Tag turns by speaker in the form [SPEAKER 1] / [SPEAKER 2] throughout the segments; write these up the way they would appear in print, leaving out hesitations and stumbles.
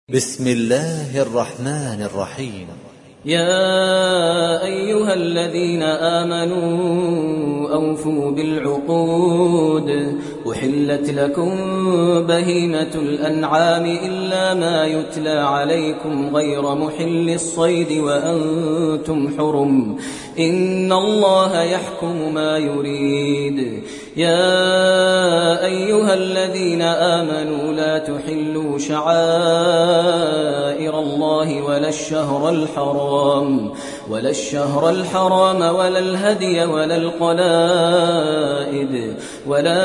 [SPEAKER 1] بسم الله الرحمن الرحيم.
[SPEAKER 2] يا أيها الذين آمنوا أوفوا بالعقود أحلت لكم بهيمة الأنعام إلا ما يتلى عليكم غير محل الصيد وأنتم حرم إن الله يحكم ما يريد. يا أيها الذين آمنوا لا تحلوا شعائر الله ولا الشهر الحرام ولا الهدي ولا القلائد ولا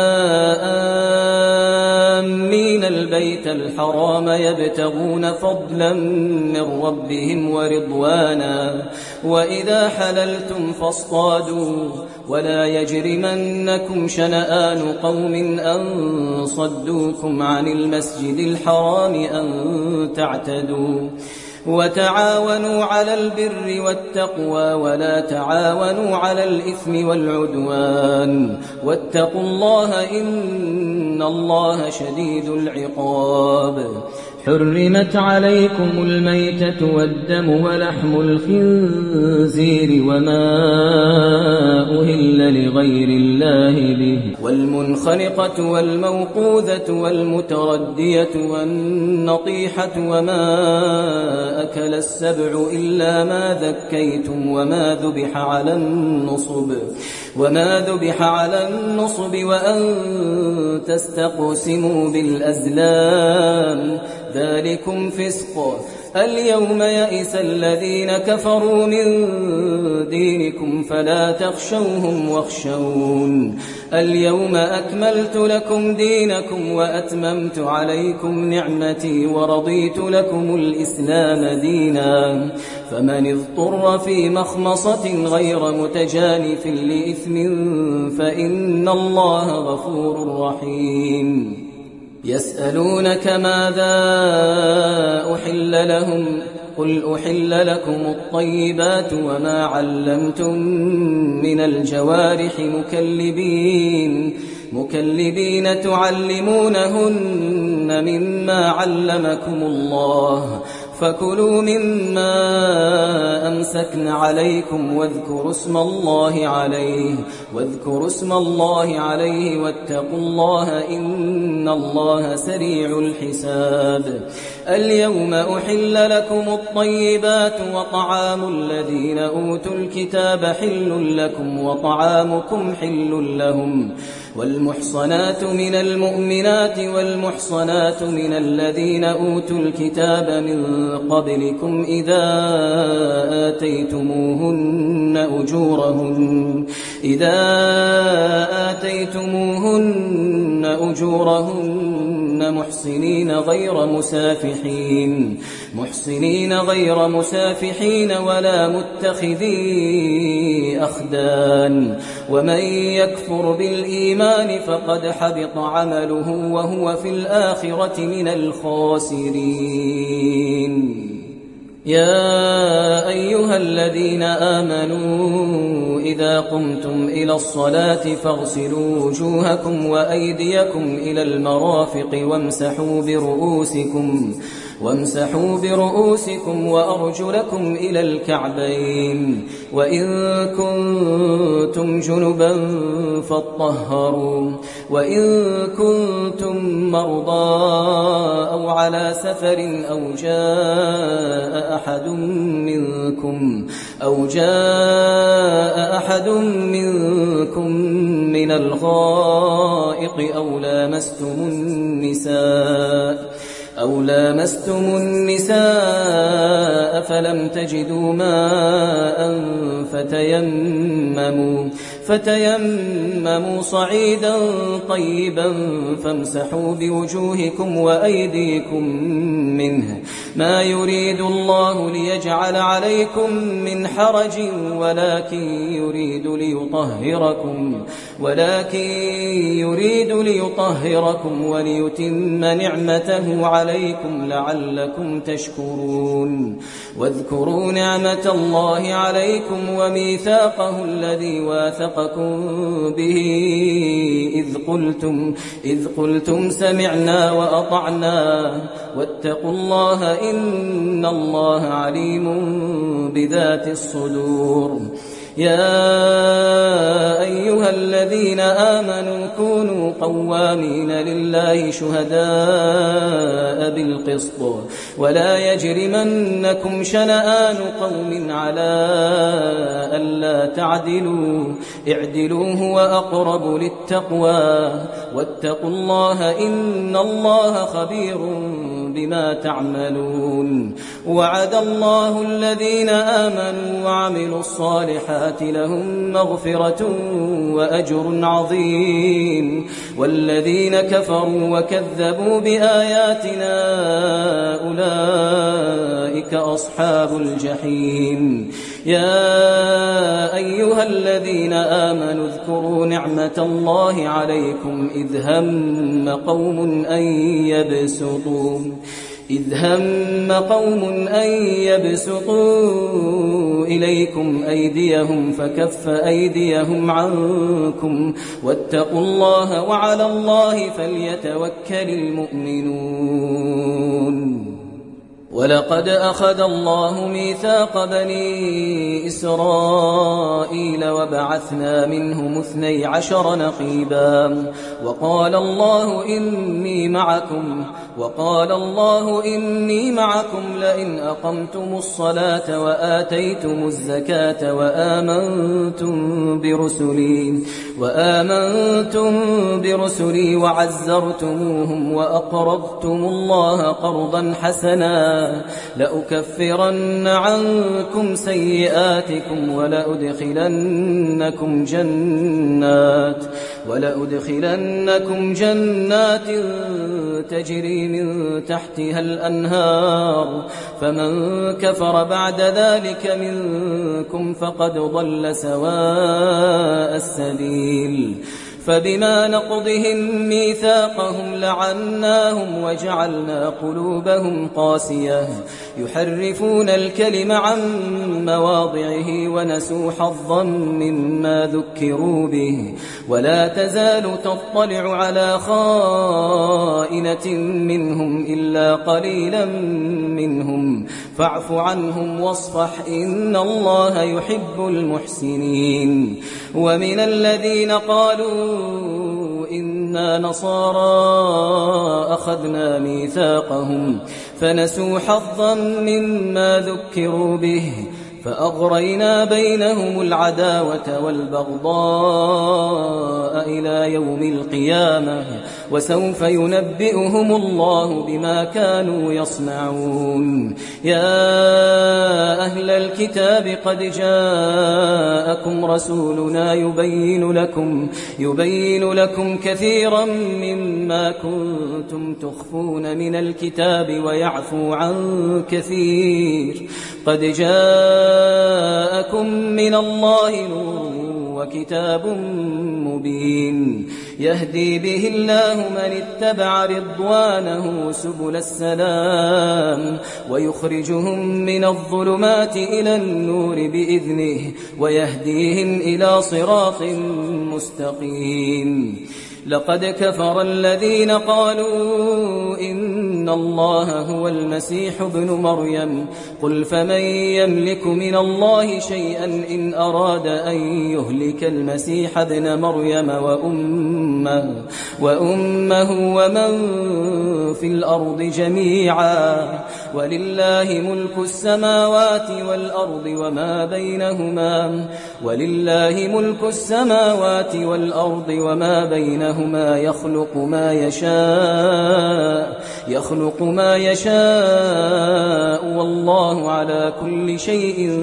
[SPEAKER 2] آمين البيت الحرام يبتغون فضلا من ربهم ورضوانا وإذا حللتم فاصطادوا ولا يجرمنكم شنآن قوم أن صدوكم عن المسجد الحرام أن تعتدوا وتعاونوا على البر والتقوى ولا تعاونوا على الإثم والعدوان واتقوا الله إن الله شديد العقاب. حرمت عليكم الميتة والدم ولحم الخنزير وما أهل لغير الله به والمنخنقة والموقوذة والمتردية والنطيحة وما أكل السبع إلا ما ذكيتم وما ذبح على النصب وأن تستقسموا بالأزلام ذلكم فسق. اليوم يئس الذين كفروا من دينكم فلا تخشوهم واخشون. اليوم أكملت لكم دينكم وأتممت عليكم نعمتي ورضيت لكم الإسلام دينا فمن اضطر في مخمصة غير متجانف لإثم فإن الله غفور رحيم. يسألونك ماذا أحل لهم قل أحل لكم الطيبات وما علمتم من الجوارح مكلبين تعلمونهن مما علمكم الله فكلوا مما أمسكن عليكم واذكروا اسم الله عليه واتقوا الله إن الله سريع الحساب. اليوم أحل لكم الطيبات وطعام الذين أوتوا الكتاب حل لكم وطعامكم حل لهم والمحصنات من المؤمنات والمحصنات من الذين أوتوا الكتاب من قبلكم إذا آتيتموهن أجورهن محصنين غير مسافحين ولا متخذي أخدان ومن يكفر بالإيمان فقد حبط عمله وهو في الآخرة من الخاسرين. يا أيها الذين آمنوا إذا قمتم إلى الصلاة فاغسلوا وجوهكم وأيديكم إلى المرافق وامسحوا برؤوسكم وأرجلكم إلى الكعبين وإن كنتم جنبا فاطهروا وإن كنتم مرضى أو على سفر أو جاء أحد منكم من الغائط أو لامستم النساء فلم تجدوا ماء فتيمموا صعيدا طيبا فامسحوا بوجوهكم وأيديكم منه ما يريد الله ليجعل عليكم من حرج ولكن يريد ليطهركم وليتم نعمته عليكم لعلكم تشكرون. واذكروا نعمة الله عليكم وميثاقه الذي واثقكم سبقكم به إذ قلتم سمعنا وأطعنا واتقوا الله إن الله عليم بذات الصدور. يا أيها الذين آمنوا كونوا قوامين لله شهداء بالقسط ولا يجرمنكم شنآن قوم على ألا تعدلوا اعدلوا هو أقرب للتقوى واتقوا الله إن الله خبير بما تعملون. وعد الله الذين آمنوا وعملوا الصالحات لهم مغفرة وأجر عظيم والذين كفروا وكذبوا بآياتنا أولئك أصحاب الجحيم. يا أيها الذين آمنوا اذكروا نعمة الله عليكم إذ هم قوم أن يبسطوا إليكم أيديهم فكف أيديهم عنكم واتقوا الله وعلى الله فليتوكل المؤمنون. ولقد أخذ الله ميثاق بني إسرائيل وبعثنا منهم 12 نقيبا وقال الله إني معكم لئن أقمتم الصلاة وآتيتم الزكاة وآمنتم برسلي وعزرتموهم وأقرضتم الله قرضا حسنا لأكفرن عنكم سيئاتكم ولأدخلنكم جنات تجري من تحتها الأنهار فمن كفر بعد ذلك منكم فقد ضل سواء السبيل. فبما نقضهم ميثاقهم لعناهم وجعلنا قلوبهم قاسية يحرفون الكلم عن مواضعه ونسوا حظا مما ذكروا به ولا تزال تطلع على خائنة منهم إلا قليلا منهم فاعف عنهم واصفح إن الله يحب المحسنين. ومن الذين قالوا إنا نصارى أخذنا ميثاقهم فنسوا حظا مما ذكروا به فأغرينا بينهم العداوة والبغضاء إلى يوم القيامة وسوف ينبئهم الله بما كانوا يصنعون. يا أهل الكتاب قد جاءكم رسولنا يبين لكم كثيرا مما كنتم تخفون من الكتاب ويعفو عن كثير قد جاءكم من الله نور وكتاب مبين يهدي به الله من اتبع رضوانه سبل السلام ويخرجهم من الظلمات إلى النور بإذنه ويهديهم إلى صراط مستقيم. لقد كفر الذين قالوا إن الله هو المسيح ابن مريم قل فمن يملك من الله شيئا إن أراد أن يهلك المسيح ابن مريم وأمه ومن في الأرض جميعا ولله ملك السماوات والأرض وما بينهما يخلق ما يشاء والله على كل شيء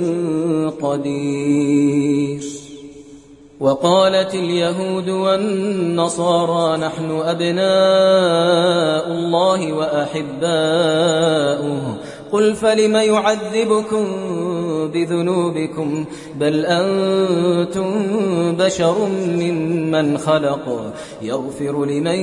[SPEAKER 2] قدير. وقالت اليهود والنصارى نحن أبناء الله وأحباؤه قل فلم يعذبكم بذنوبكم بل أنتم بشر ممن خلق يغفر لمن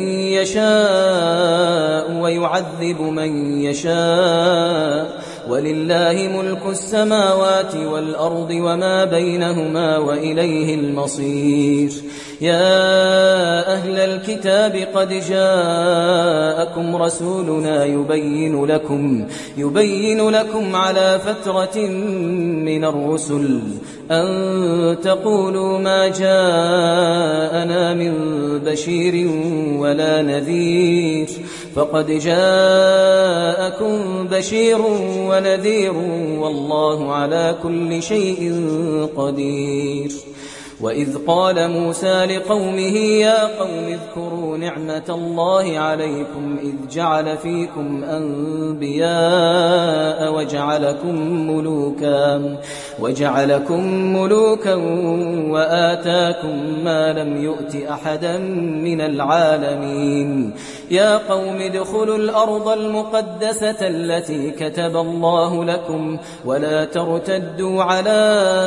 [SPEAKER 2] يشاء ويعذب من يشاء ولله ملك السماوات والأرض وما بينهما وإليه المصير. يا أهل الكتاب قد جاءكم رسولنا يبين لكم على فترة من الرسل أن تقولوا ما جاءنا من بشير ولا نذير فقد جاءكم بشير ونذير والله على كل شيء قدير. وإذ قال موسى لقومه يا قوم اذكروا نعمة الله عليكم إذ جعل فيكم أنبياء وجعلكم ملوكا وآتاكم ما لم يؤت أحدا من العالمين. يا قوم ادخلوا الأرض المقدسة التي كتب الله لكم ولا ترتدوا على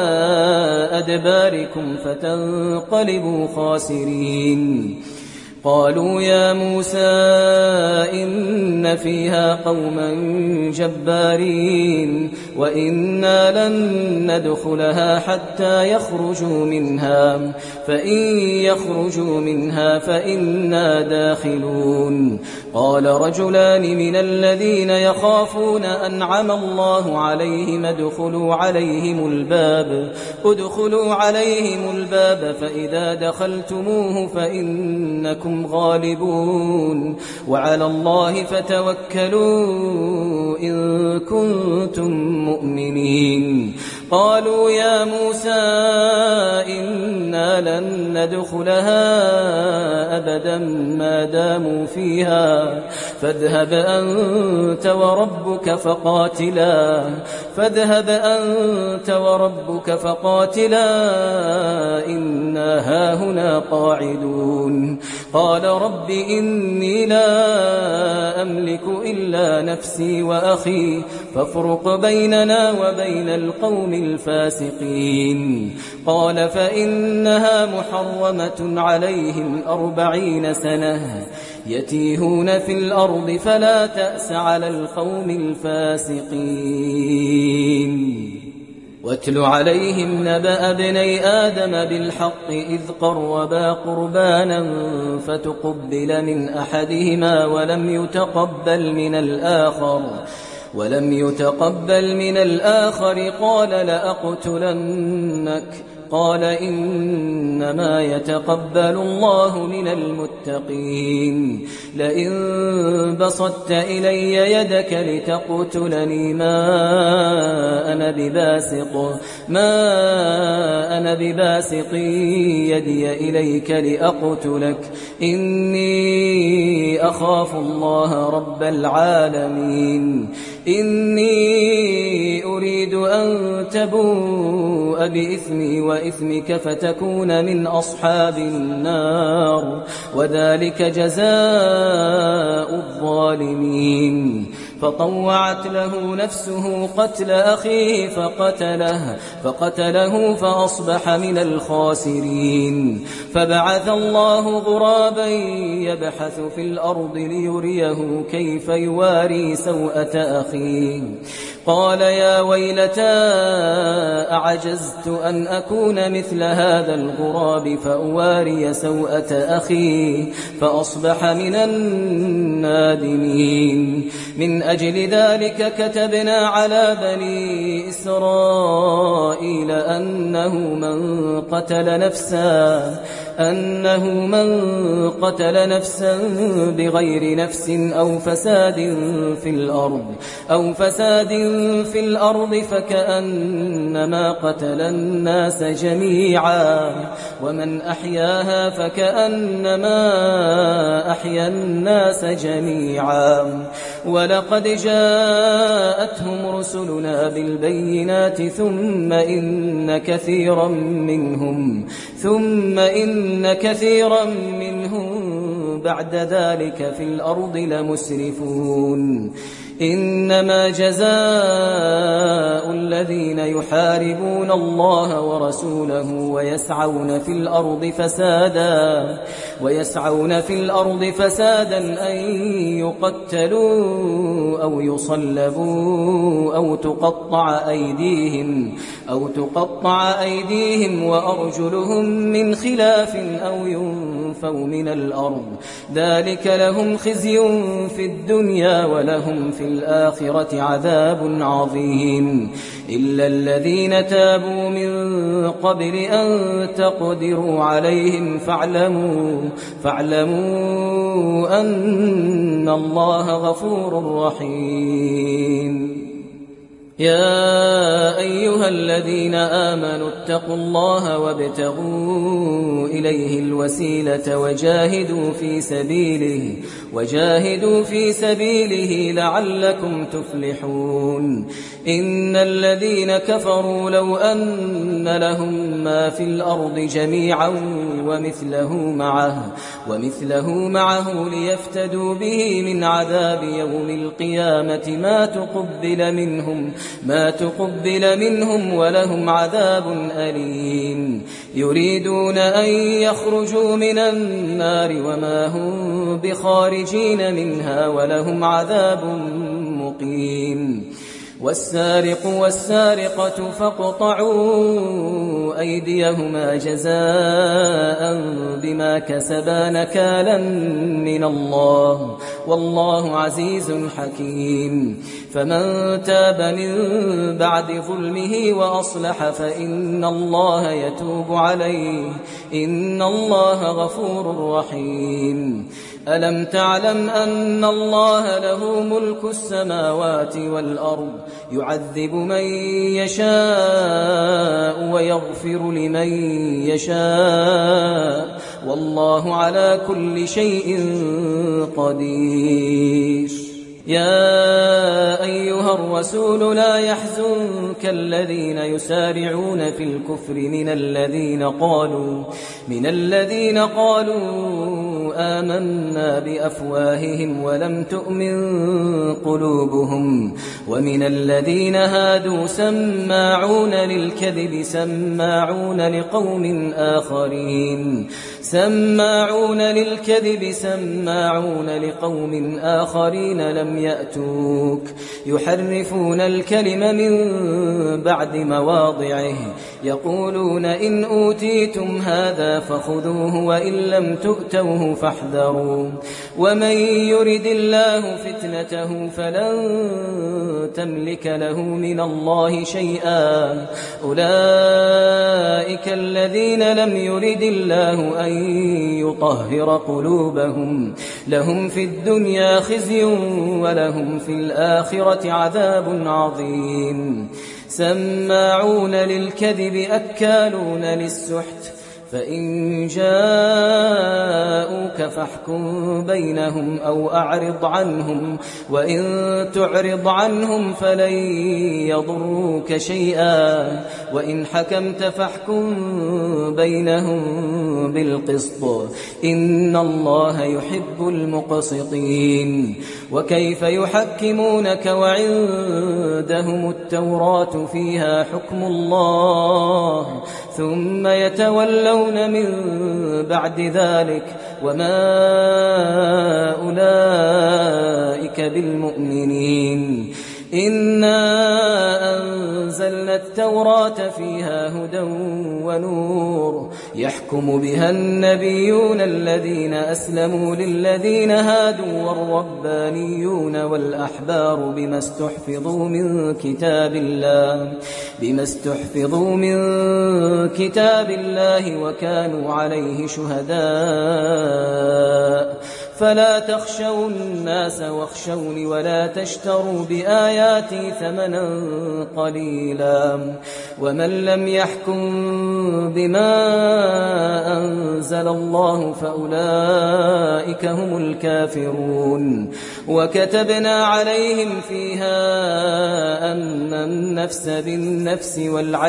[SPEAKER 2] أدباركم فتنقلبوا خاسرين. قالوا يا موسى إن فيها قوما جبارين وإنا لن ندخلها حتى يخرجوا منها فإن يخرجوا منها فإنا داخلون. قال رجلان من الذين يخافون أنعم الله عليهم ادخلوا عليهم الباب فإذا دخلتموه فإنكم غالبون وعلى الله فتوكلوا إن كنتم مؤمنين. قالوا يا موسى إنا لن ندخلها أبدا ما داموا فيها فاذهب أنت وربك فقاتلا إنا هاهنا قاعدون. قال رب إني لا أملك إلا نفسي وأخي فافرق بيننا وبين القوم الفاسقين. قال فإنها محرمة عليهم 40 سنة يتيهون في الأرض فلا تأس على القوم الفاسقين. واتل عليهم نبأ ابني آدم بالحق إذ قربا قربانا فتقبل من أحدهما ولم يتقبل من الآخر قال لأقتلنك قال إنما يتقبل الله من المتقين. لئن بسطت إلي يدك لتقتلني ما أنا بباسط يدي إليك لأقتلك إني أخاف الله رب العالمين. إني أريد أن تبوء بإثمي وإثمك فتكون من أصحاب النار وذلك جزاء الظالمين. فطوعت له نفسه قتل أخيه فقتله فأصبح من الخاسرين. فبعث الله غرابا يبحث في الأرض ليريه كيف يواري سوءة أخيه. قال يا ويلتى أعجزت أن أكون مثل هذا الغراب فأواري سوءة أخي فأصبح من النادمين. من أجل ذلك كتبنا على بني إسرائيل أنه من قتل نفسا بغير نفس أو فساد في الأرض فكأنما قتل الناس جميعا ومن أحياها فكأنما أحيا الناس جميعا. ولقد جاءتهم رسلنا بالبينات ثم إن كثيرا منهم بعد ذلك في الأرض لمسرفون. إنما جزاء الذين يحاربون الله ورسوله ويسعون في الأرض فسادا أن يقتلوا أو يصلبوا أو تقطع أيديهم وأرجلهم من خلاف أو ينفوا من الأرض ذلك لهم خزي في الدنيا ولهم في الآخرة عذاب عظيم إلا الذين تابوا من قبل أن تقدروا عليهم فاعلموا أن الله غفور رحيم يا أيها الذين آمنوا اتقوا الله وابتغوا إليه الوسيلة وجاهدوا في سبيله لعلكم تفلحون إن الذين كفروا لو أن لهم ما في الأرض جميعا ومثله معه ليفتدوا به من عذاب يوم القيامة ما تقبل منهم ولهم عذاب أليم يريدون أن يخرجوا من النار وما هم بخارجين منها ولهم عذاب مقيم والسارق والسارقة فاقطعوا أيديهما جزاء بما كسبا نكالا من الله والله عزيز حكيم فمن تاب من بعد ظلمه وأصلح فإن الله يتوب عليه إن الله غفور رحيم ألم تعلم أن الله له ملك السماوات والأرض يعذب من يشاء ويغفر لمن يشاء والله على كل شيء قدير يا أيها الرسول لا يحزنك الذين يسارعون في الكفر من الذين قالوا آمنا بأفواههم ولم تؤمن قلوبهم ومن الذين هادوا سماعون للكذب سماعون لقوم آخرين لم يأتوك يحرفون الكلم من بعد مواضعه يقولون إن أوتيتم هذا فخذوه وإن لم تؤتوه فاحذروا ومن يرد الله فتنته فلن تملك له من الله شيئا أولئك الذين لم يرد الله أن يطهر قلوبهم لهم في الدنيا خزي ولهم في الآخرة عذاب عظيم سماعون للكذب أكالون للسحت فإن جاءوك فاحكم بينهم أو أعرض عنهم وإن تعرض عنهم فلن يضروك شيئا وإن حكمت فاحكم بينهم بالقسط إن الله يحب المقسطين وكيف يحكمونك وعندهم التوراة فيها حكم الله ثم يتولون من بعد ذلك وما أولئك بالمؤمنين إنا أنزلنا التوراة فيها هدى ونور يحكم بها النبيون الذين أسلموا للذين هادوا والربانيون والأحبار بما استحفظوا من كتاب الله وكانوا عليه شهداء فلا تخشوا الناس واخشوني ولا تشتروا بآياتي ثمنا قليلا ومن لم يحكم بما أنزل الله فأولئك هم الكافرون وكتبنا عليهم فيها أن النفس بالنفس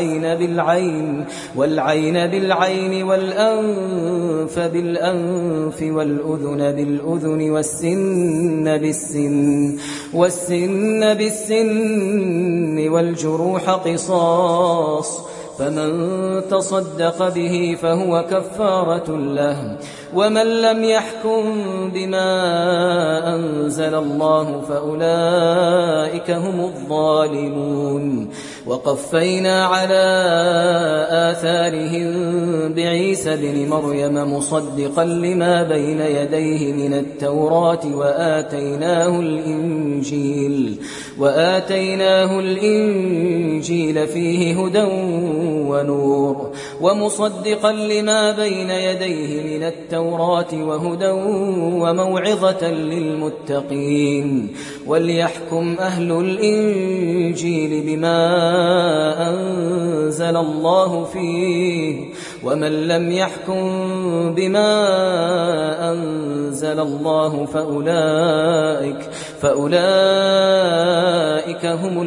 [SPEAKER 2] والعين بالعين والأنف بالأنف والأذن بالأذن والسن بالسن والجروح قصاص، فمن تصدق به فهو كفارة له، ومن لم يحكم بما أنزل الله فأولئك هم الظالمون. وقفينا على آثارهم بعيسى بن مريم مصدقا لما بين يديه من التوراة وآتيناه الإنجيل فيه هدى ونور، ومصدقا لما بين يديه من التوراة وهدى وموعظة للمتقين. وليحكم أهل الإنجيل بما أنزل الله فيه، ومن لم يحكم بما أنزل الله فأولئك هم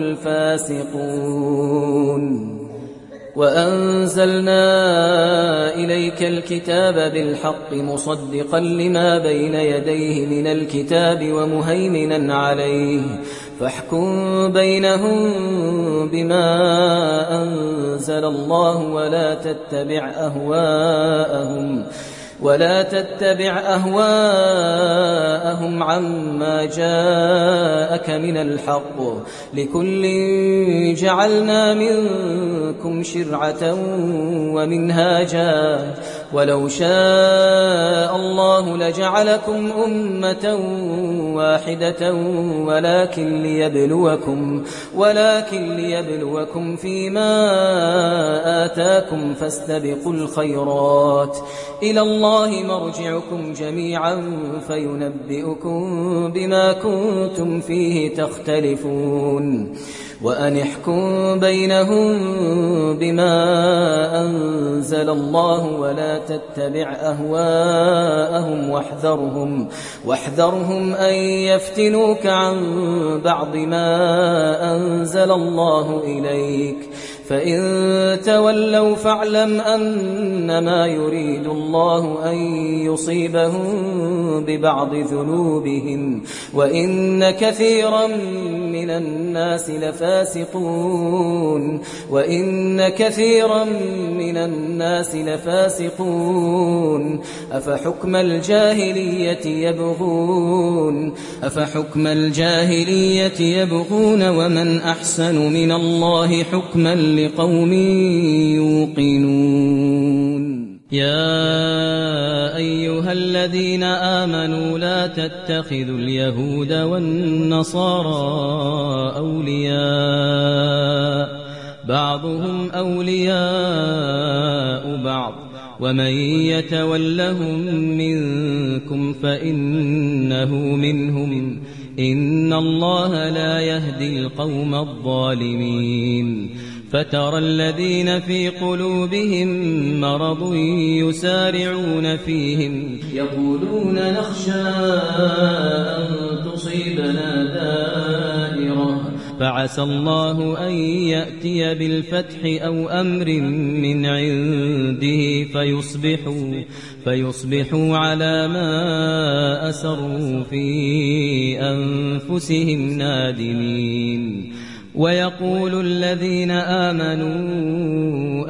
[SPEAKER 2] الفاسقون. وأنزلنا إليك الكتاب بالحق مصدقا لما بين يديه من الكتاب ومهيمنا عليه، فاحكم بينهم بما أنزل الله ولا تتبع أهواءهم عما جاءك من الحق، لكل جعلنا منكم شرعة ومنهاجا، ولو شاء الله لجعلكم أمة واحدة ولكن ليبلوكم فيما آتاكم، فاستبقوا الخيرات، إلى الله مرجعكم جميعا فينبئكم بما كنتم فيه تختلفون. وأن احكم بينهم بما أنزل الله ولا تتبع أهواءهم واحذرهم أن يفتنوك عن بعض ما أنزل الله إليك، فإن تولوا فاعلم أنما يريد الله أن يصيبهم ببعض ذنوبهم، وإن كثيرا من الناس لفاسقون. أفحكم الجاهلية يبغون ومن أحسن من الله حكما لقوم يوقنون. يا أيها الذين آمنوا لا تتخذوا اليهود والنصارى أولياء، بعضهم أولياء بعض، ومن يتولهم منكم فإنه منهم، إن الله لا يهدي القوم الظالمين. فترى الذين في قلوبهم مرض يسارعون فيهم يقولون نخشى أن تصيبنا دائرة، فعسى الله أن يأتي بالفتح أو أمر من عنده فيصبحوا على ما أسروا في أنفسهم نادمين. ويقول الذين آمنوا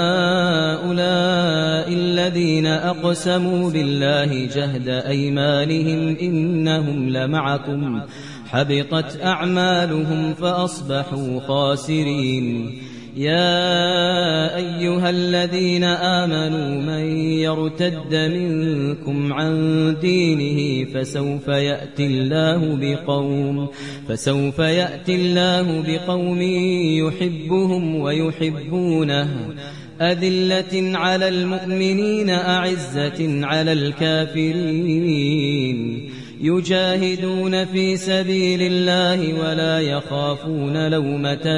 [SPEAKER 2] أهؤلاء الذين أقسموا بالله جهد أيمانهم إنهم لمعكم، حبطت أعمالهم فأصبحوا خاسرين. يا أيها الذين آمنوا من يرتد منكم عن دينه فسوف يأتي الله بقوم يحبهم ويحبونه، أذلة على المؤمنين أعزة على الكافرين، يجاهدون في سبيل الله ولا يخافون لومة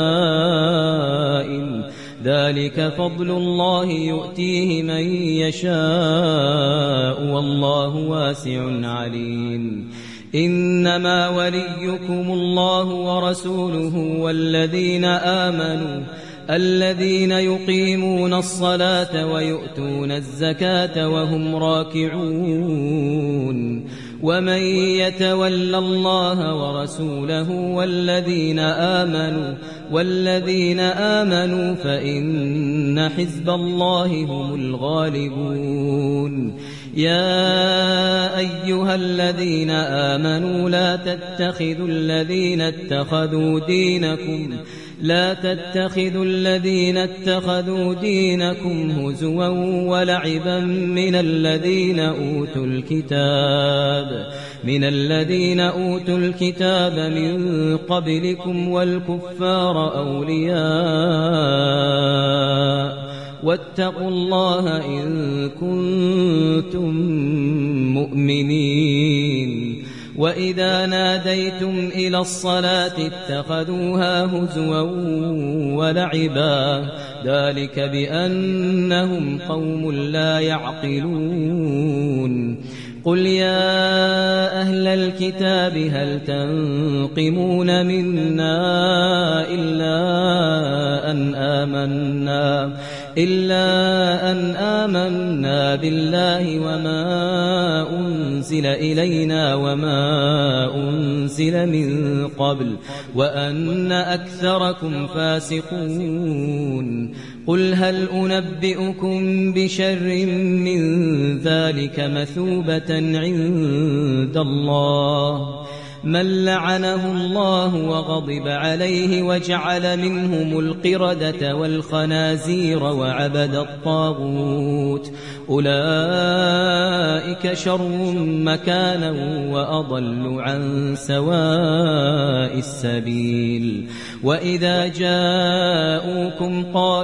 [SPEAKER 2] لائم، ذلك فضل الله يؤتيه من يشاء والله واسع عليم. إنما وليكم الله ورسوله والذين آمنوا الذين يقيمون الصلاة ويؤتون الزكاة وهم راكعون ومن يتول الله ورسوله والذين آمنوا فإن حزب الله هم الغالبون يا أيها الذين آمنوا لا تتخذوا الذين اتخذوا دينكم هزوا ولعبا من الذين أوتوا الكتاب من قبلكم والكفار أولياء واتقوا الله إن كنتم مؤمنين وإذا ناديتم إلى الصلاة اتخذوها هزوا ولعبا ذلك بأنهم قوم لا يعقلون قل يا أهل الكتاب هل تنقمون منا إلا أن آمنا بالله وما أنزل إلينا وما أنزل من قبل وأن أكثركم فاسقون قل هل أنبئكم بشر من ذلك مثوبة عند الله من لعنه الله وغضب عليه وجعل منهم القردة والخنازير وعبد الطاغوت أولئك شر مكانا وأضل عن سواء السبيل وإذا جاءوكم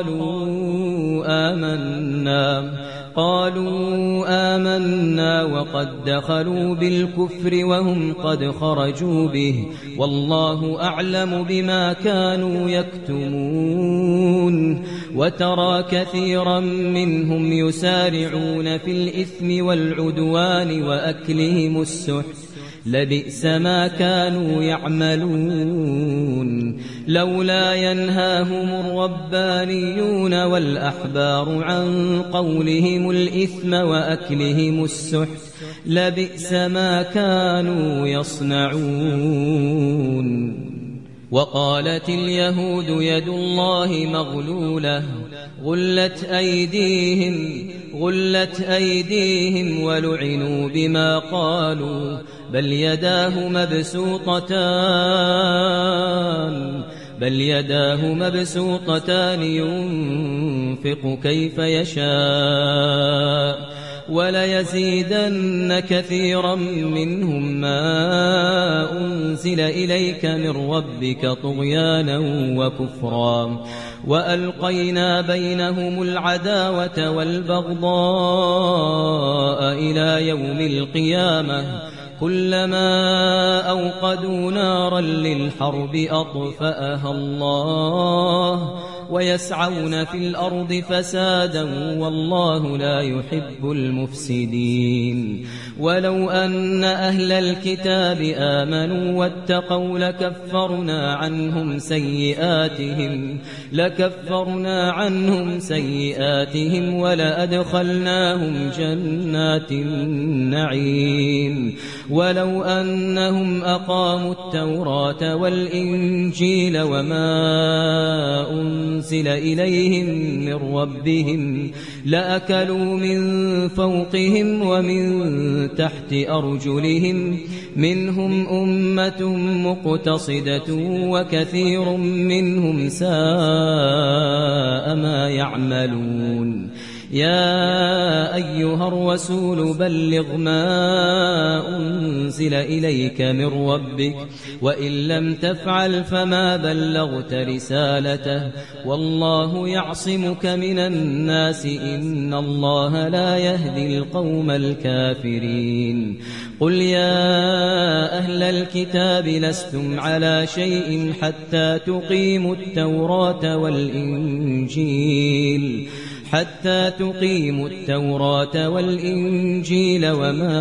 [SPEAKER 2] قالوا آمنا وقد دخلوا بالكفر وهم قد خرجوا به والله أعلم بما كانوا يكتمون وترى كثيرا منهم يسارعون في الإثم والعدوان وأكلهم السحت لبئس ما كانوا يعملون لولا ينهاهم الربانيون والأحبار عن قولهم الإثم وأكلهم السحت لبئس ما كانوا يصنعون وقالت اليهود يد الله مغلولة غلت أيديهم ولعنوا بما قالوا بل يداه مبسوطتان ينفق كيف يشاء وليزيدن كثيرا منهم ما أنزل إليك من ربك طغيانا وكفرا وألقينا بينهم العداوة والبغضاء إلى يوم القيامة كلما أوقدوا نارا للحرب أطفأها الله ويسعون في الأرض فسادا والله لا يحب المفسدين ولو أن أهل الكتاب آمنوا واتقوا لكفرنا عنهم سيئاتهم ولأدخلناهم جنات النعيم ولو أنهم أقاموا التوراة والإنجيل وما أنزل إليهم من ربهم لأكلوا من فوقهم ومن تحت أرجلهم منهم أمة مقتصدة وكثير منهم ساء ما يعملون يا أيها الرسول بلغ ما أنزل إليك من ربك وإن لم تفعل فما بلغت رسالته والله يعصمك من الناس إن الله لا يهدي القوم الكافرين قل يا أهل الكتاب لستم على شيء حتى تقيموا التوراة والإنجيل حتى تقيموا التوراة والإنجيل وما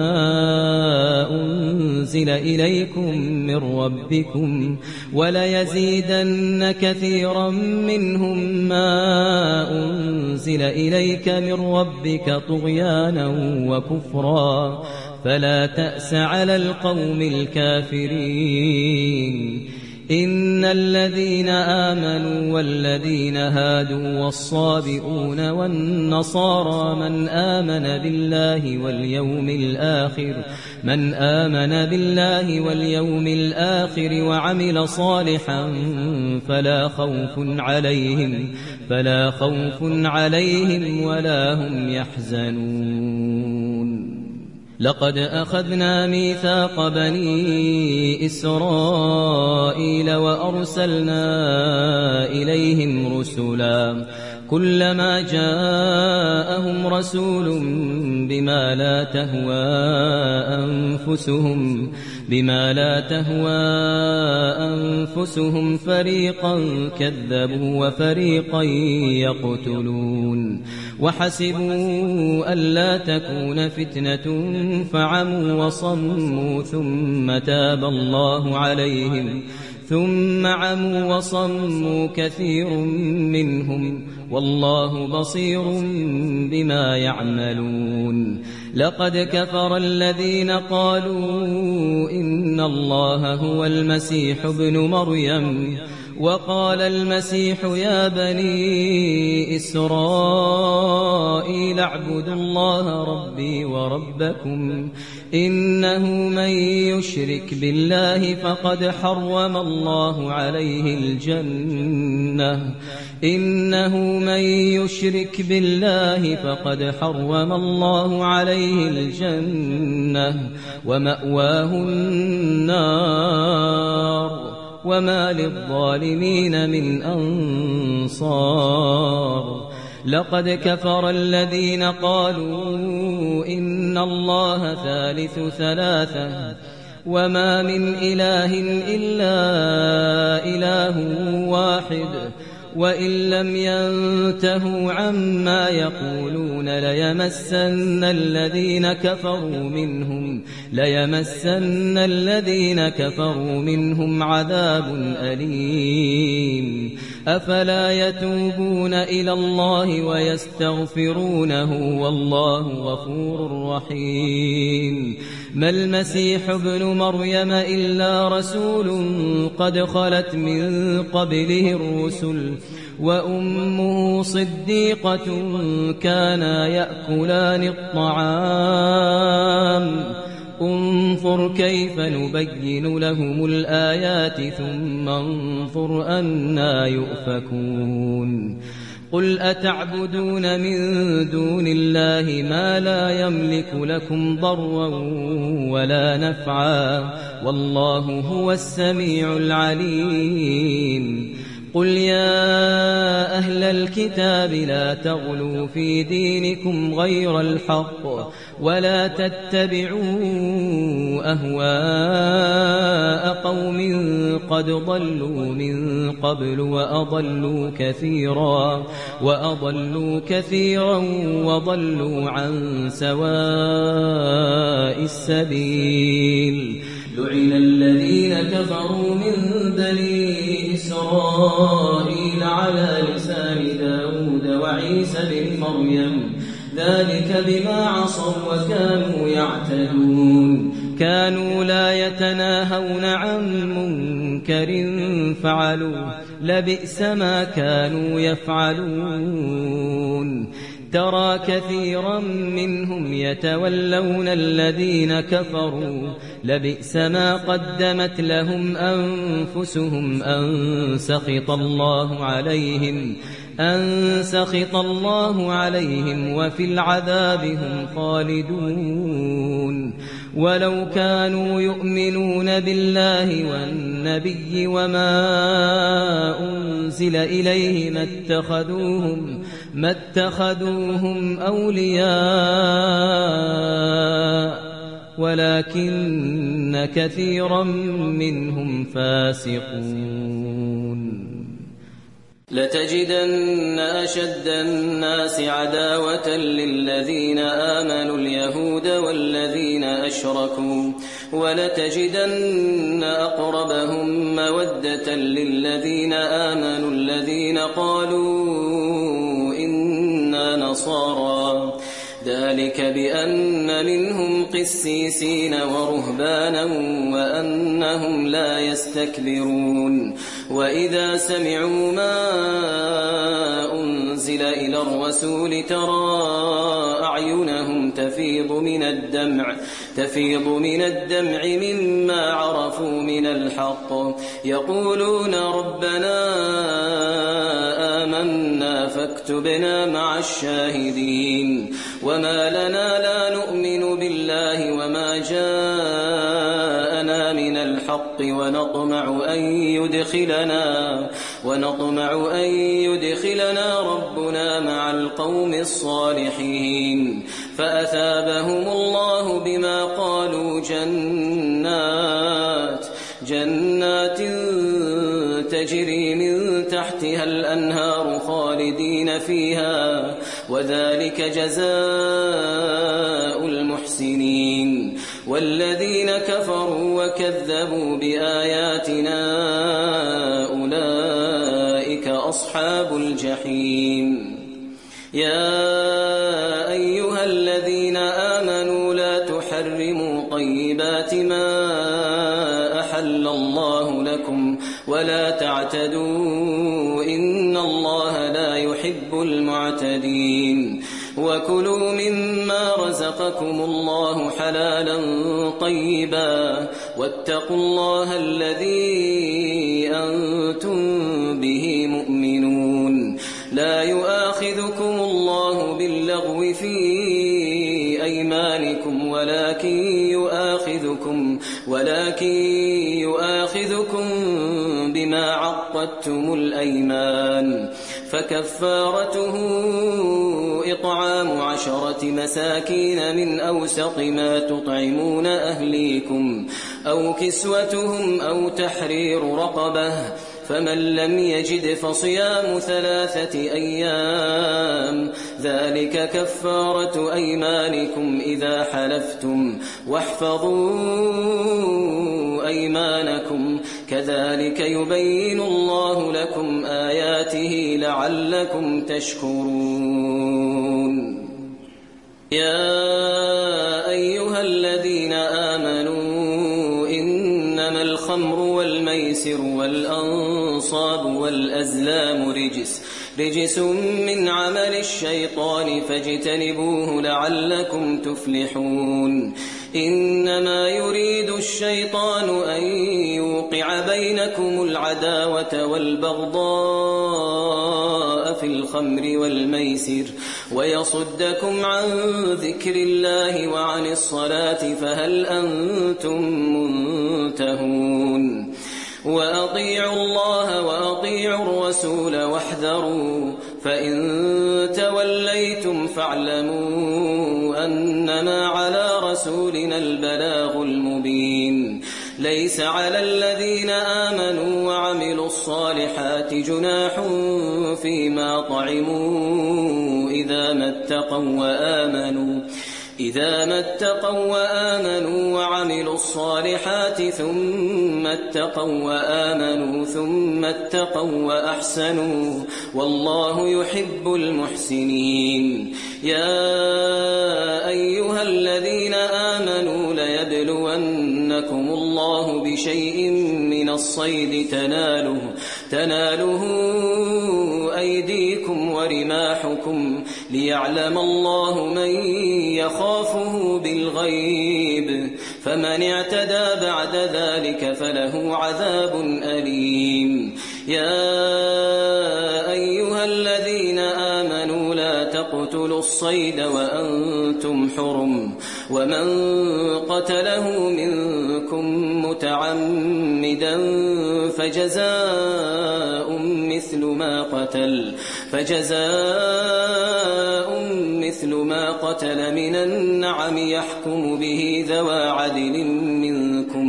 [SPEAKER 2] أنزل إليكم من ربكم وليزيدن كثيرا منهم ما أنزل إليك من ربك طغيانا وكفرا فلا تأس على القوم الكافرين إن الذين آمنوا والذين هادوا والصابئون والنصارى من آمن بالله واليوم الآخر وعمل صالحا فلا خوف عليهم ولا هم يحزنون لقد أخذنا ميثاق بني إسرائيل وأرسلنا إليهم رسلا كلما جاءهم رسول بما لا تهوى أنفسهم فريقا كذبوا وفريقا يقتلون وحسبوا ألا تكون فتنة فعموا وصموا ثم عموا وصموا كثير منهم والله بصير بما يعملون لقد كفر الذين قالوا إن الله هو المسيح ابن مريم وقال المسيح يا بني إسرائيل اعبدوا الله ربي وربكم إنه من يشرك بالله فقد حرم الله عليه الجنة ومأواه النار وما للظالمين من أنصار لقد كفر الذين قالوا إن الله ثالث ثلاثة وما من إله إلا إله واحد وإن لم ينتهوا عما يقولون ليمسن الذين كفروا منهم عذاب أليم أفلا يتوبون إلى الله ويستغفرونه والله غفور رحيم ما المسيح ابن مريم إلا رسول قد خلت من قبله الرسل وأمه صديقة كانا يأكلان الطعام انظر كيف نبين لهم الآيات ثم انظر أنى يؤفكون قل أتعبدون من دون الله ما لا يملك لكم ضرا ولا نفعا والله هو السميع العليم قل يا أهل الكتاب لا تغلوا في دينكم غير الحق ولا تتبعوا أهواء قوم قد ضلوا من قبل وأضلوا كثيرا وضلوا عن سواء السبيل لعن الذين كفروا من بني إسرائيل على لسان داود وعيسى بن مريم ذلك بما عصوا وكانوا يعتدون كانوا لا يتناهون عن منكر فعلوه لبئس ما كانوا يفعلون ترى كثيرا منهم يتولون الذين كفروا لبئس ما قدمت لهم أنفسهم أن سخط الله عليهم وفي العذاب هم خالدون ولو كانوا يؤمنون بالله والنبي وما أنزل إليه ما اتخذوهم أولياء ولكن كثيرا منهم فاسقون لتجدن أشد الناس عداوة للذين آمنوا اليهود والذين أشركوا ولتجدن أقربهم مودة للذين آمنوا الذين قالوا إنا نصارى ذلك بأن منهم قسيسين ورهبانا وأنهم لا يستكبرون وإذا سمعوا ما أنزل إلى الرسول ترى أعينهم تفيض من الدمع مما عرفوا من الحق يقولون ربنا آمنا فاكتبنا مع الشاهدين وما لنا لا نؤمن بالله وما جاءنا من الحق ونطمع أن يدخلنا ربنا مع القوم الصالحين فأثابهم الله بما قالوا جنات تجري من تحتها الأنهار خالدين فيها وذلك جزاء المحسنين والذين كفروا وكذبوا بآياتنا أولئك أصحاب الجحيم يا أيها الذين آمنوا لا تحرموا طيبات ما أحل الله لكم ولا تعتدوا إن الله لا يحب المعتدين وكلوا مما رزقكم الله حلالا طيبا واتقوا الله الذي أنتم به مؤمنون لا يؤاخذكم الله باللغو في أيمانكم ولكن يؤاخذكم بما عقدتم الأيمان فكفارته إطعام 10 مساكين من أوسط ما تطعمون أهليكم أو كسوتهم أو تحرير رقبة فمن لم يجد فصيام 3 أيام ذلك كفارة أيمانكم إذا حلفتم واحفظوا أيمانكم كذلك يبين الله لكم آياته لعلكم تشكرون يا أيها الذين آمنوا إنما الخمر والميسر والأنصاب والأزلام رجس من عمل الشيطان فاجتنبوه لعلكم تفلحون إنما يريد الشيطان أن يوقع بينكم العداوة والبغضاء في الخمر والميسر ويصدكم عن ذكر الله وعن الصلاة فهل أنتم منتهون وأطيعوا الله وأطيعوا الرسول واحذروا فإن توليتم فاعلموا أنما على رسولنا البلاغ المبين ليس على الذين آمنوا وعملوا الصالحات جناح فيما طعموا إذا ما اتقوا وآمنوا وعملوا الصالحات ثم اتقوا وأحسنوا والله يحب المحسنين يا أيها الذين آمنوا ليبلونكم الله بشيء من الصيد تناله أيديكم ورماحكم ليعلم الله من يخافه بالغيب فمن اعتدى بعد ذلك فله عذاب أليم يا أيها الذين آمنوا لا تقتلوا الصيد وأنتم حرم ومن قتله منكم متعمدا فجزاء مثل ما قتل من النعم يحكم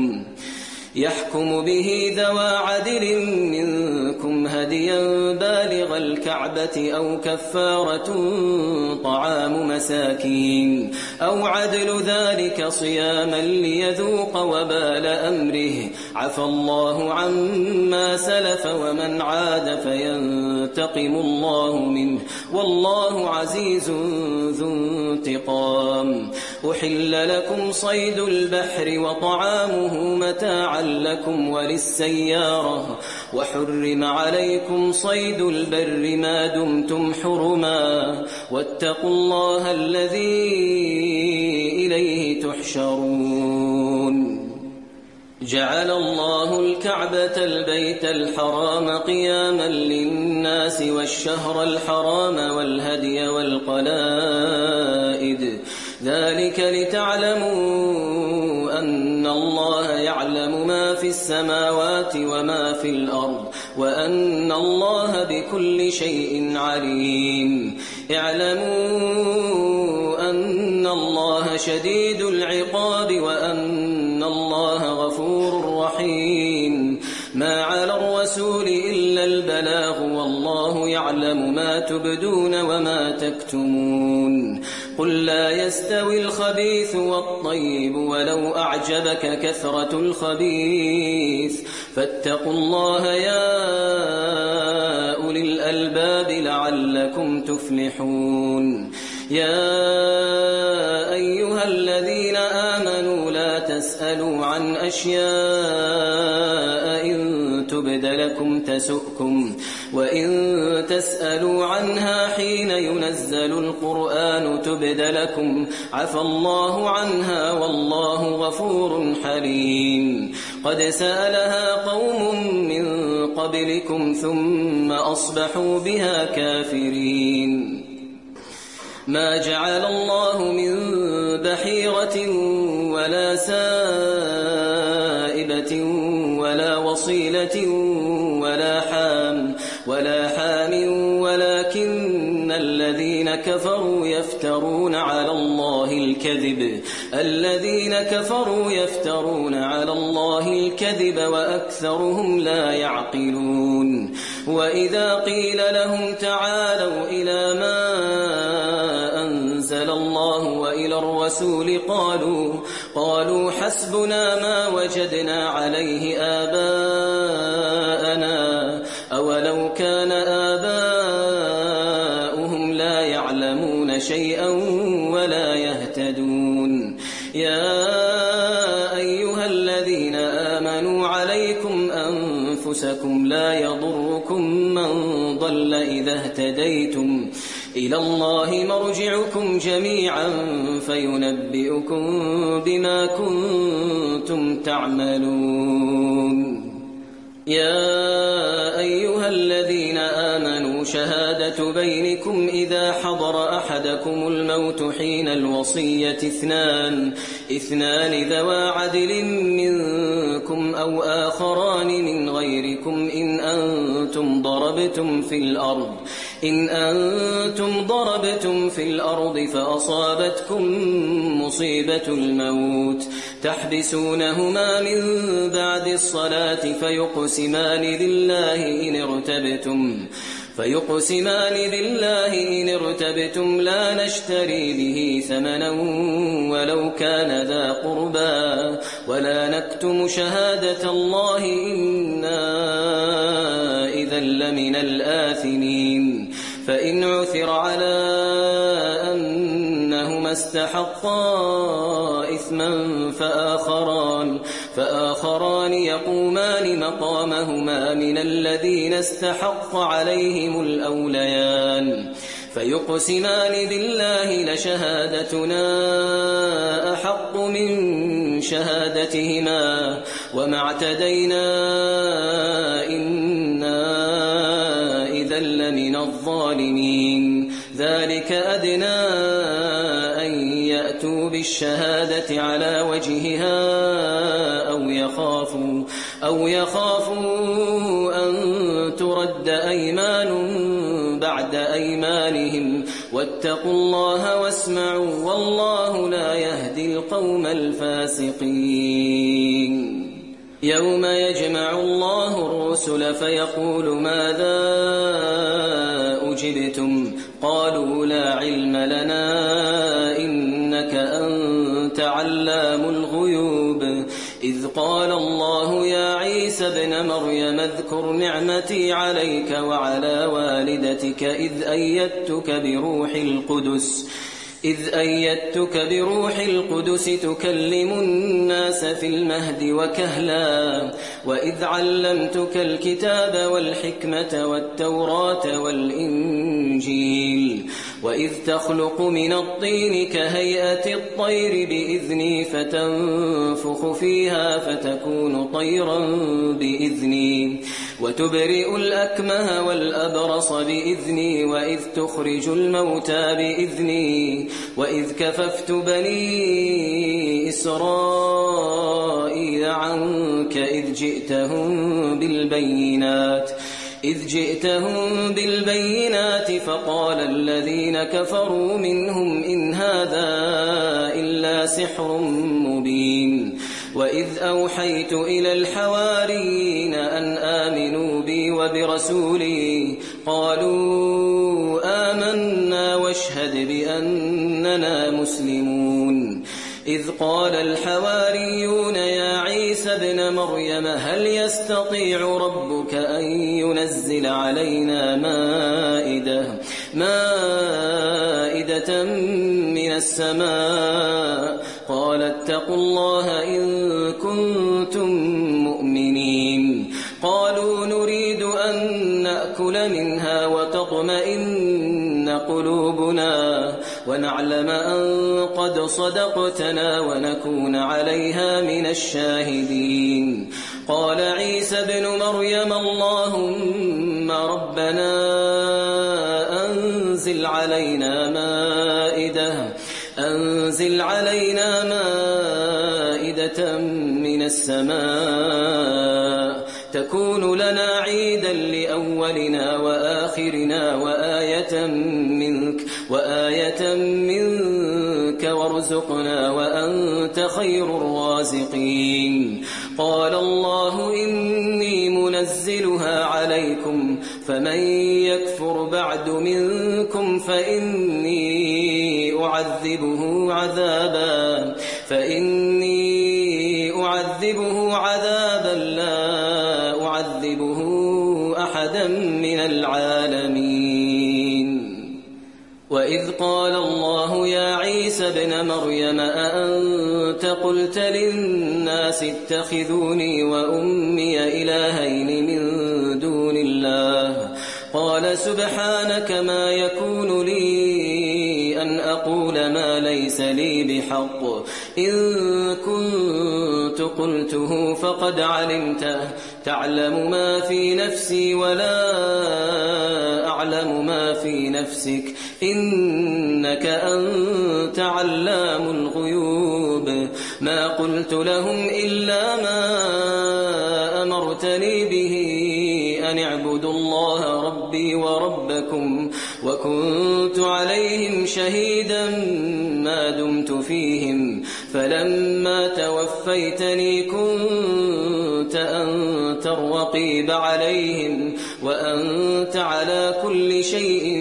[SPEAKER 2] به ذوى عدل منكم هديا بالغ غير الكعبة أو كفارة طعام مساكين أو عدل ذلك صياما ليذوق وبال أمره عفى الله عما سلف ومن عاد فينتقم الله منه والله عزيز ذو انتقام أحل لكم صيد البحر وطعامه متاعا لكم وللسيارة وحرم عليكم صيد البر ما دمتم حرما واتقوا الله الذي إليه تحشرون جعل الله الكعبة البيت الحرام قياما للناس والشهر الحرام والهدي والقلائد ذلك لتعلموا أن الله يعلم ما في السماوات وما في الأرض وأن الله بكل شيء عليم اعلموا أن الله شديد العقاب وأن الله غفور رحيم ما على الرسول إلا البلاغ والله يعلم ما تبدون وما تكتمون قل لا يستوي الخبيث والطيب ولو أعجبك كثرة الخبيث فاتقوا الله يا أولي الألباب لعلكم تفلحون يا أيها الذين آمنوا لا تسألوا عن أشياء إن تبد لكم تسؤكم وإن تسألوا عنها حين ينزل القرآن تبد لكم عفى الله عنها والله غفور حليم قد سألها قوم من قبلكم ثم أصبحوا بها كافرين ما جعل الله من بحيرة ولا سائبة ولا وصيلة ولا حام ولكن الذين كفروا يفترون على الله الكذب وأكثرهم لا يعقلون وإذا قيل لهم تعالوا إلى ما أنزل الله وإلى الرسول قالوا حسبنا ما وجدنا عليه آباءنا أولو كان آباؤهم لا يعلمون شيئا ولا يهتدون يا أيها الذين آمنوا عليكم أنفسكم لا يضركم من ضل إذا اهتديتم إلى الله مرجعكم جميعا فينبئكم بما كنتم تعملون يا أيها الذين آمنوا شهادة بينكم إذا حضر أحدكم الموت حين الوصية اثنان ذوى عدل منكم أو آخران من غيركم إن أنتم ضربتم في الأرض فأصابتكم مصيبة الموت تحبسونهما من بعد الصلاة فيقسمان بالله إن ارتبتم لا نشتري به ثمنا ولو كان ذا قربى ولا نكتم شهادة الله إنا إذا لمن الآثمين فإن عثر على أنهما استحقا إثما فآخران يقومان مقامهما من الذين استحق عليهم الأوليان فيقسمان بالله لشهادتنا أحق من شهادتهما وما اعتدينا إنا إذا لمن الظالمين ذلك أدنى أن يأتوا بالشهادة على وجهها أو يخافوا أن ترد أيمان بعد أيمانهم واتقوا الله واسمعوا والله لا يهدي القوم الفاسقين يوم يجمع الله الرسل الرسل فيقول ماذا أجبتم قالوا لا علم لنا إنك أنت علام الغيوب إذ قال الله يا عيسى ابن مريم اذكر نعمتي عليك وعلى والدتك إذ أيدتك بروح القدس تكلم الناس في المهد وكهلا وإذ علمتك الكتاب والحكمة والتوراة والإنجيل وإذ تخلق من الطين كهيئة الطير بإذني فتنفخ فيها فتكون طيرا بإذني وتبرئ الأكمه والأبرص بإذني وإذ تخرج الموتى بإذني وإذ كففت بني إسرائيل عنك إذ جئتهم بالبينات فقال الذين كفروا منهم إن هذا إلا سحر مبين وإذ أوحيت إلى الحواريين أن آمنوا بي وبرسولي قالوا آمنا واشهد بأننا مسلمون إذ قال الحواريون يا عيسى ابن مريم هل يستطيع ربك أن ينزل علينا مائدة من السماء قال اتقوا الله إن كنتم مؤمنين قالوا نريد أن نأكل منها وتطمئن قلوبنا ونعلم أن قد صدقتنا ونكون عليها من الشاهدين قال عيسى ابن مريم اللهم ربنا أنزل علينا مائدة من السماء تكون لنا عيدا لأولنا وآخرنا وآية منك وارزقنا وأنت خير الرازقين قال الله إني منزلها عليكم فمن يكفر بعد منكم فإني أعذبه عذابا لا أعذبه أحدا من العالمين وإذ قال الله يا عيسى ابن مريم أأنت قلت للناس اتخذوني وأمي إلهين من دون الله قال سبحانك ما يكون لي أن أقول ما ليس لي بحق إن كنت قلته فقد علمته تعلم ما في نفسي ولا أعلم ما في نفسك إنك أنت علام الغيوب ما قلت لهم إلا ما أمرتني به أن اعبدوا الله ربي وربكم وكنت عليهم شهيدا ما دمت فيهم فلما توفيتني كنت أنت الرقيب عليهم وأنت على كل شيء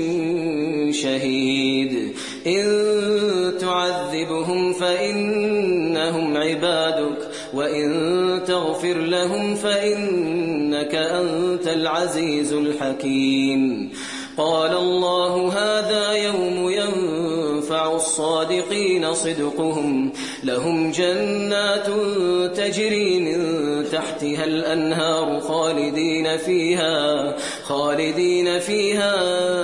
[SPEAKER 2] شهيد إن تعذبهم فإنهم عبادك وإن تغفر لهم فإنك أنت العزيز الحكيم قال الله هذا يوم ينفع الصادقين صدقهم لهم جنات تجري من تحتها الأنهار خالدين فيها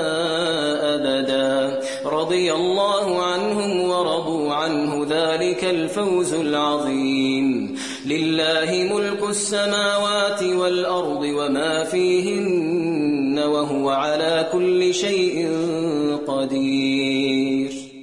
[SPEAKER 2] أبدا رضي الله عنهم ورضوا عنه ذلك الفوز العظيم لله ملك السماوات والأرض وما فيهن وهو على كل شيء قدير